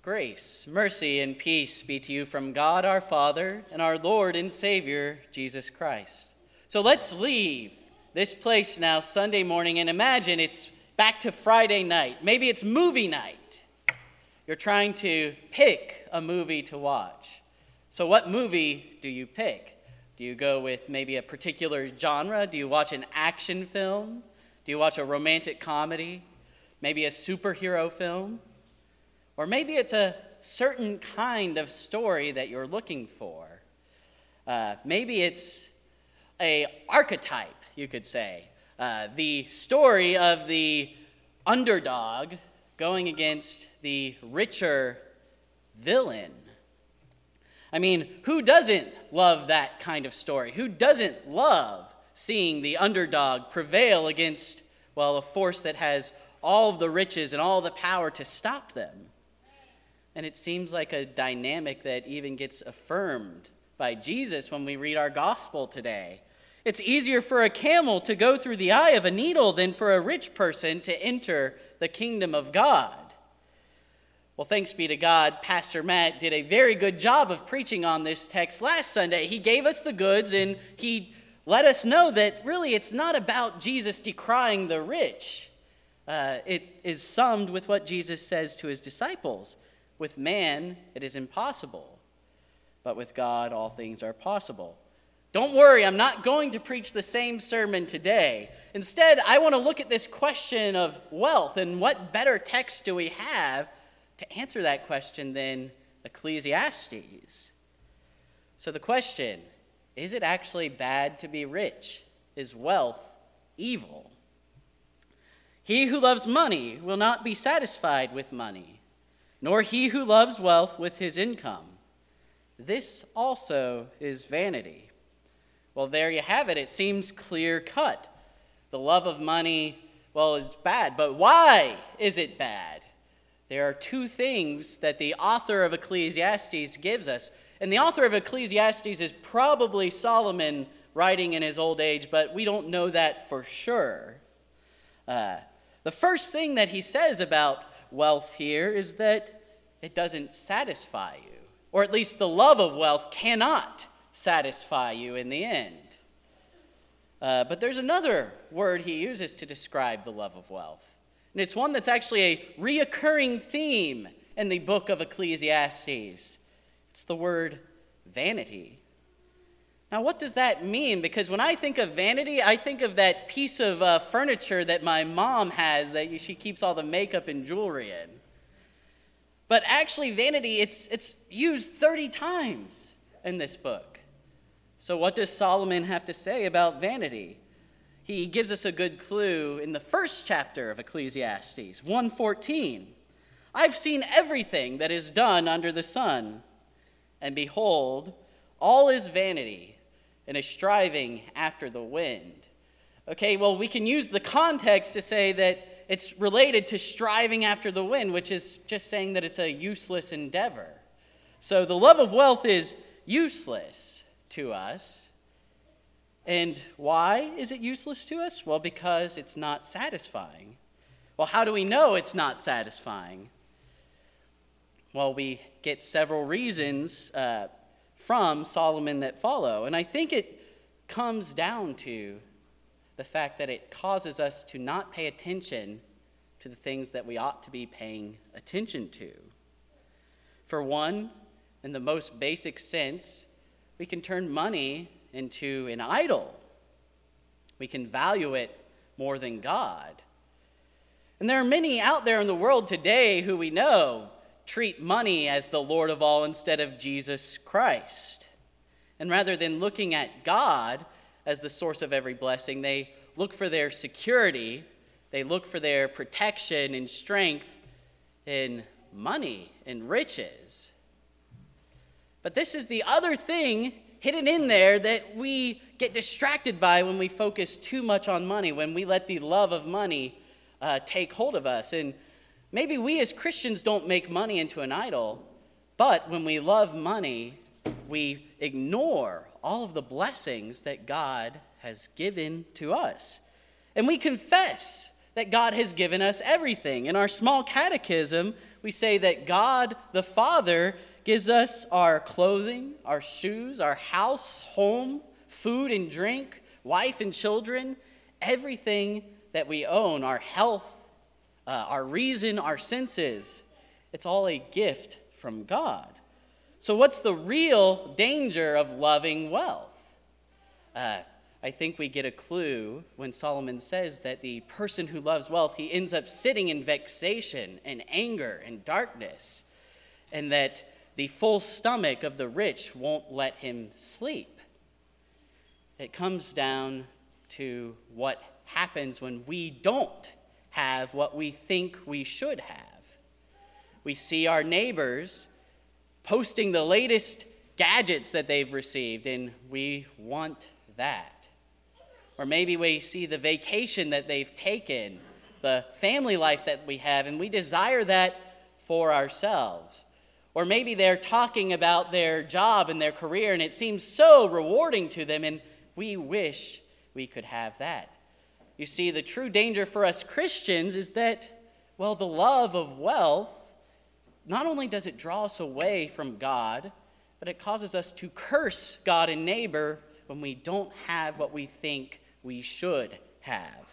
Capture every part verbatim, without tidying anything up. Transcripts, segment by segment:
Grace, mercy, and peace be to you from God our Father and our Lord and Savior, Jesus Christ. So let's leave this place now Sunday morning and imagine it's back to Friday night. Maybe it's movie night. You're trying to pick a movie to watch. So what movie do you pick? Do you go with maybe a particular genre? Do you watch an action film? Do you watch a romantic comedy? Maybe a superhero film? Or maybe it's a certain kind of story that you're looking for. Uh, maybe it's a archetype, you could say. Uh, the story of the underdog going against the richer villain. I mean, who doesn't love that kind of story? Who doesn't love seeing the underdog prevail against, well, a force that has all of the riches and all the power to stop them? And it seems like a dynamic that even gets affirmed by Jesus when we read our gospel today. It's easier for a camel to go through the eye of a needle than for a rich person to enter the kingdom of God. Well, thanks be to God, Pastor Matt did a very good job of preaching on this text last Sunday. He gave us the goods and he let us know that really it's not about Jesus decrying the rich. Uh, it is summed with what Jesus says to his disciples. With man, it is impossible, but with God, all things are possible. Don't worry, I'm not going to preach the same sermon today. Instead, I want to look at this question of wealth, and what better text do we have to answer that question than Ecclesiastes? So the question, is it actually bad to be rich? Is wealth evil? He who loves money will not be satisfied with money, nor he who loves wealth with his income. This also is vanity. Well, there you have it. It seems clear-cut. The love of money, well, is bad. But why is it bad? There are two things that the author of Ecclesiastes gives us. And the author of Ecclesiastes is probably Solomon writing in his old age, but we don't know that for sure. Uh, the first thing that he says about wealth here is that it doesn't satisfy you, or at least the love of wealth cannot satisfy you in the end. Uh, but there's another word he uses to describe the love of wealth, and it's one that's actually a reoccurring theme in the book of Ecclesiastes. It's the word vanity. Now, what does that mean? Because when I think of vanity, I think of that piece of uh, furniture that my mom has that she keeps all the makeup and jewelry in. But actually, vanity, it's, it's used thirty times in this book. So what does Solomon have to say about vanity? He gives us a good clue in the first chapter of Ecclesiastes, one fourteen. I've seen everything that is done under the sun, and behold, all is vanity and a striving after the wind. Okay, well, we can use the context to say that it's related to striving after the wind, which is just saying that it's a useless endeavor. So the love of wealth is useless to us. And why is it useless to us? Well, because it's not satisfying. Well, how do we know it's not satisfying? Well, we get several reasons uh, from Solomon that follow. And I think it comes down to the fact that it causes us to not pay attention to the things that we ought to be paying attention to. For one, in the most basic sense, we can turn money into an idol. We can value it more than God. And there are many out there in the world today who we know treat money as the Lord of all instead of Jesus Christ. And rather than looking at God as the source of every blessing, they look for their security, they look for their protection and strength in money and riches. But this is the other thing hidden in there that we get distracted by when we focus too much on money, when we let the love of money uh, take hold of us. And maybe we as Christians don't make money into an idol, but when we love money, we ignore all of the blessings that God has given to us. And we confess that God has given us everything. In our small catechism, we say that God the Father gives us our clothing, our shoes, our house, home, food and drink, wife and children, everything that we own, our health, uh, our reason, our senses. It's all a gift from God. So what's the real danger of loving wealth? Uh, I think we get a clue when Solomon says that the person who loves wealth, he ends up sitting in vexation and anger and darkness, and that the full stomach of the rich won't let him sleep. It comes down to what happens when we don't have what we think we should have. We see our neighbors posting the latest gadgets that they've received, and we want that. Or maybe we see the vacation that they've taken, the family life that we have, and we desire that for ourselves. Or maybe they're talking about their job and their career, and it seems so rewarding to them, and we wish we could have that. You see, the true danger for us Christians is that, well, the love of wealth, not only does it draw us away from God, but it causes us to curse God and neighbor when we don't have what we think we should have.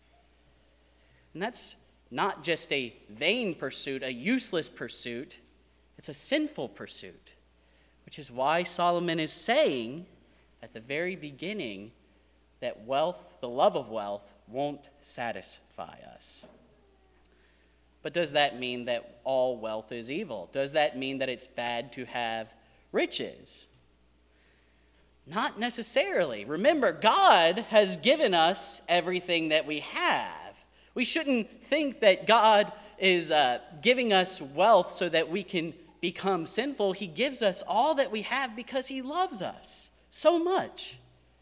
And that's not just a vain pursuit, a useless pursuit. It's a sinful pursuit, which is why Solomon is saying at the very beginning that wealth, the love of wealth, won't satisfy us. But does that mean that all wealth is evil? Does that mean that it's bad to have riches? Not necessarily. Remember, God has given us everything that we have. We shouldn't think that God is uh, giving us wealth so that we can become sinful. He gives us all that we have because he loves us so much.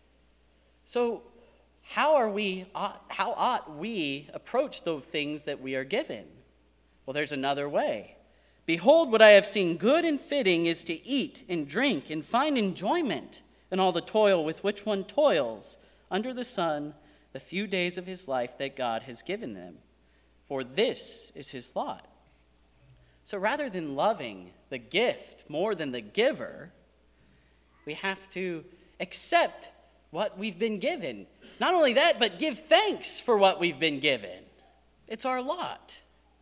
So how are we? How ought we approach the things that we are given? Well, there's another way. Behold, what I have seen good and fitting is to eat and drink and find enjoyment in all the toil with which one toils under the sun the few days of his life that God has given them. For this is his lot. So rather than loving the gift more than the giver, we have to accept what we've been given. Not only that, but give thanks for what we've been given. It's our lot.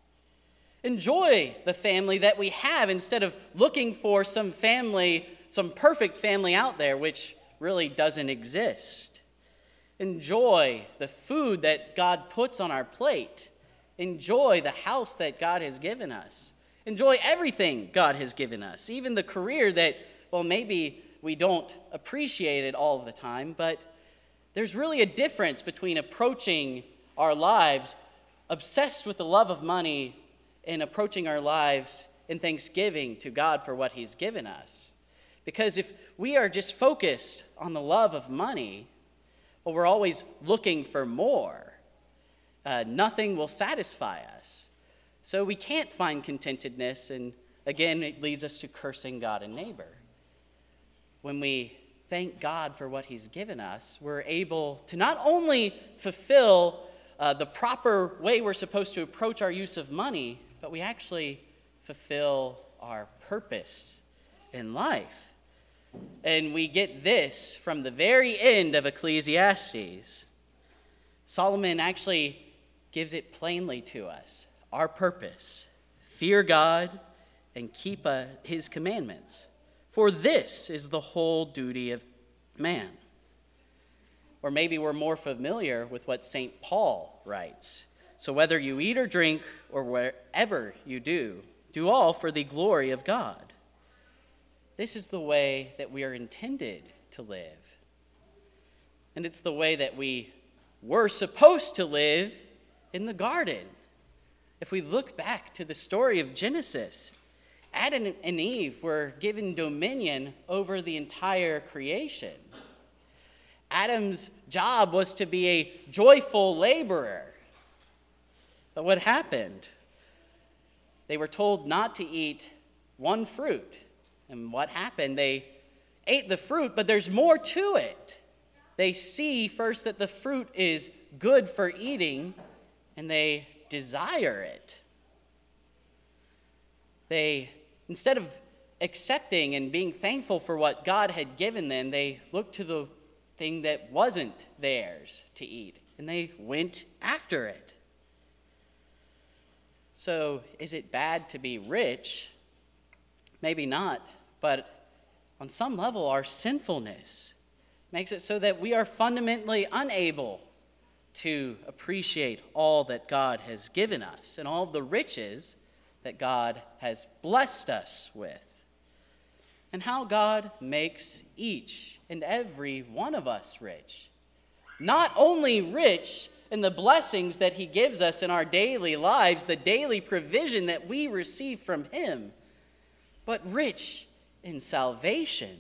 Enjoy the family that we have instead of looking for some family, some perfect family out there, which really doesn't exist. Enjoy the food that God puts on our plate. Enjoy the house that God has given us. Enjoy everything God has given us, even the career that, well, maybe we don't appreciate it all the time, but there's really a difference between approaching our lives obsessed with the love of money and approaching our lives in thanksgiving to God for what he's given us. Because if we are just focused on the love of money, well, we're always looking for more. Uh, nothing will satisfy us. So we can't find contentedness, and again, it leads us to cursing God and neighbor. When we thank God for what he's given us, we're able to not only fulfill uh, the proper way we're supposed to approach our use of money, but we actually fulfill our purpose in life. And we get this from the very end of Ecclesiastes. Solomon actually gives it plainly to us. Our purpose: fear God and keep uh, his commandments. For this is the whole duty of man. Or maybe we're more familiar with what Saint Paul writes. So whether you eat or drink or wherever you do, do all for the glory of God. This is the way that we are intended to live. And it's the way that we were supposed to live in the garden. If we look back to the story of Genesis, Adam and Eve were given dominion over the entire creation. Adam's job was to be a joyful laborer. But what happened? They were told not to eat one fruit. And what happened? They ate the fruit, but there's more to it. They see first that the fruit is good for eating, and they desire it. They, instead of accepting and being thankful for what God had given them, they looked to the thing that wasn't theirs to eat, and they went after it. So, is it bad to be rich? Maybe not, but on some level, our sinfulness makes it so that we are fundamentally unable to appreciate all that God has given us and all the riches that God has blessed us with, and how God makes each and every one of us rich. Not only rich in the blessings that he gives us in our daily lives, the daily provision that we receive from him, but rich in salvation.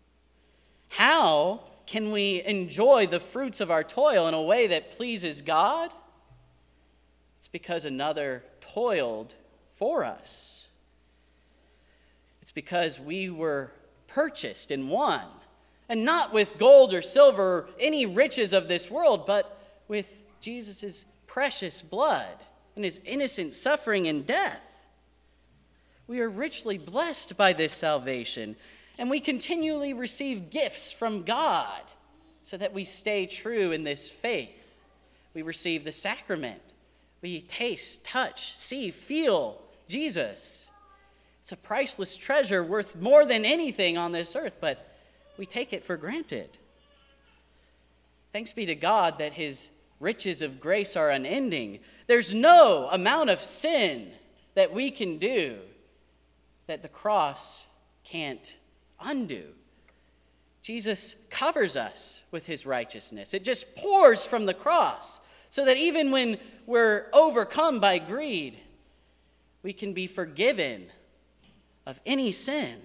How can we enjoy the fruits of our toil in a way that pleases God? It's because another toiled for us. It's because we were purchased and won, and not with gold or silver or any riches of this world, but with Jesus' precious blood and his innocent suffering and death. We are richly blessed by this salvation, and we continually receive gifts from God so that we stay true in this faith. We receive the sacrament. We taste, touch, see, feel Jesus. It's a priceless treasure worth more than anything on this earth, but we take it for granted. Thanks be to God that his riches of grace are unending. There's no amount of sin that we can do that the cross can't undo. Jesus covers us with his righteousness. It just pours from the cross so that even when we're overcome by greed, we can be forgiven of any sin.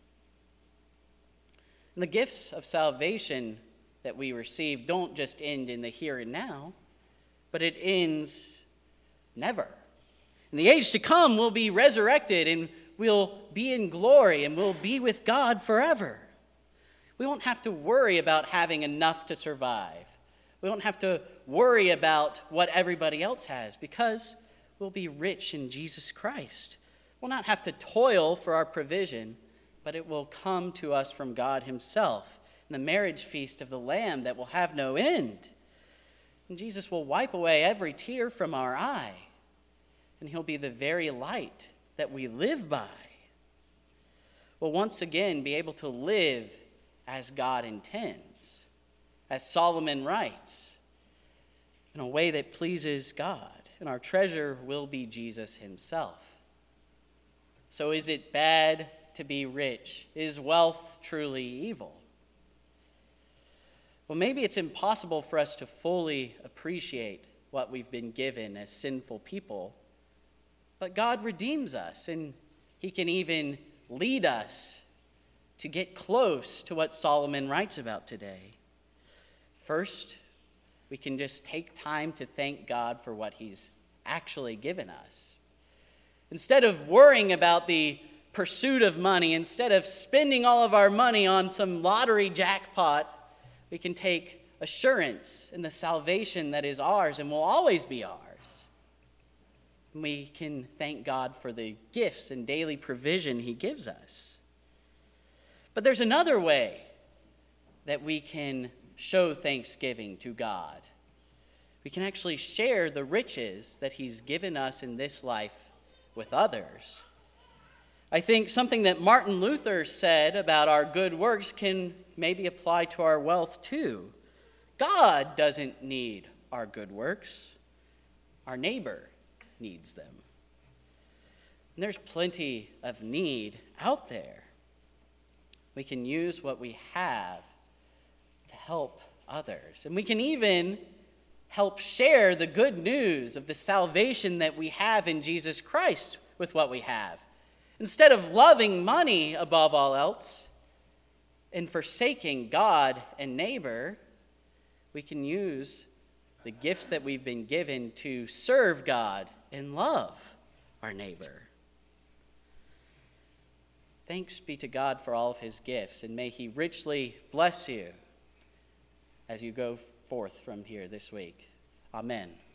And the gifts of salvation that we receive don't just end in the here and now, but it ends never. In the age to come, we'll be resurrected and we'll be in glory and we'll be with God forever. We won't have to worry about having enough to survive. We won't have to worry about what everybody else has because we'll be rich in Jesus Christ. We'll not have to toil for our provision, but it will come to us from God himself in the marriage feast of the Lamb that will have no end. And Jesus will wipe away every tear from our eye, and he'll be the very light that we live by. We'll once again be able to live as God intends, as Solomon writes, in a way that pleases God, and our treasure will be Jesus himself. So is it bad to be rich? Is wealth truly evil? Well, maybe it's impossible for us to fully appreciate what we've been given as sinful people, but God redeems us, and he can even lead us to get close to what Solomon writes about today. First, we can just take time to thank God for what he's actually given us. Instead of worrying about the pursuit of money, instead of spending all of our money on some lottery jackpot, we can take assurance in the salvation that is ours and will always be ours. And we can thank God for the gifts and daily provision he gives us. But there's another way that we can show thanksgiving to God. We can actually share the riches that he's given us in this life with others. I think something that Martin Luther said about our good works can maybe apply to our wealth too. God doesn't need our good works. Our neighbor needs them. And there's plenty of need out there. We can use what we have to help others. And we can even help share the good news of the salvation that we have in Jesus Christ with what we have. Instead of loving money above all else and forsaking God and neighbor, we can use the gifts that we've been given to serve God and love our neighbor. Thanks be to God for all of his gifts, and may he richly bless you as you go forth from here this week. Amen.